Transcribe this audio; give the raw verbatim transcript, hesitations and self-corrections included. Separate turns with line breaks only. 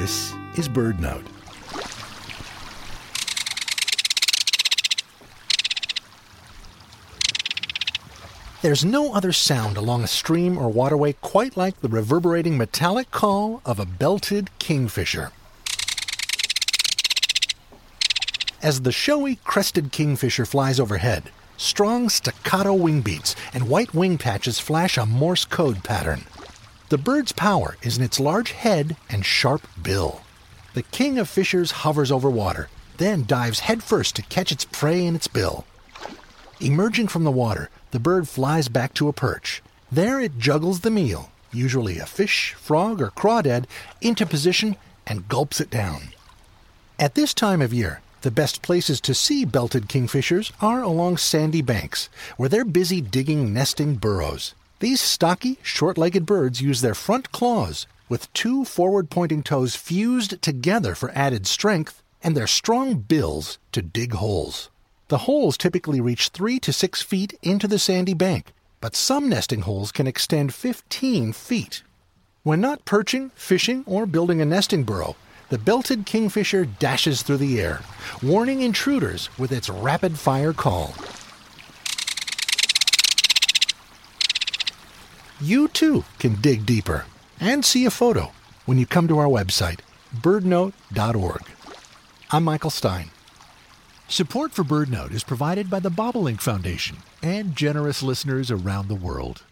This is BirdNote. There's no other sound along a stream or waterway quite like the reverberating metallic call of a belted kingfisher. As the showy crested kingfisher flies overhead, strong staccato wing beats and white wing patches flash a Morse code pattern. The bird's power is in its large head and sharp bill. The king of fishers hovers over water, then dives headfirst to catch its prey in its bill. Emerging from the water, the bird flies back to a perch. There it juggles the meal, usually a fish, frog, or crawdad, into position and gulps it down. At this time of year, the best places to see belted kingfishers are along sandy banks, where they're busy digging nesting burrows. These stocky, short-legged birds use their front claws, with two forward-pointing toes fused together for added strength, and their strong bills to dig holes. The holes typically reach three to six feet into the sandy bank, but some nesting holes can extend fifteen feet. When not perching, fishing, or building a nesting burrow, the belted kingfisher dashes through the air, warning intruders with its rapid-fire call. You too can dig deeper and see a photo when you come to our website, bird note dot org. I'm Michael Stein.
Support for BirdNote is provided by the Bobolink Foundation and generous listeners around the world.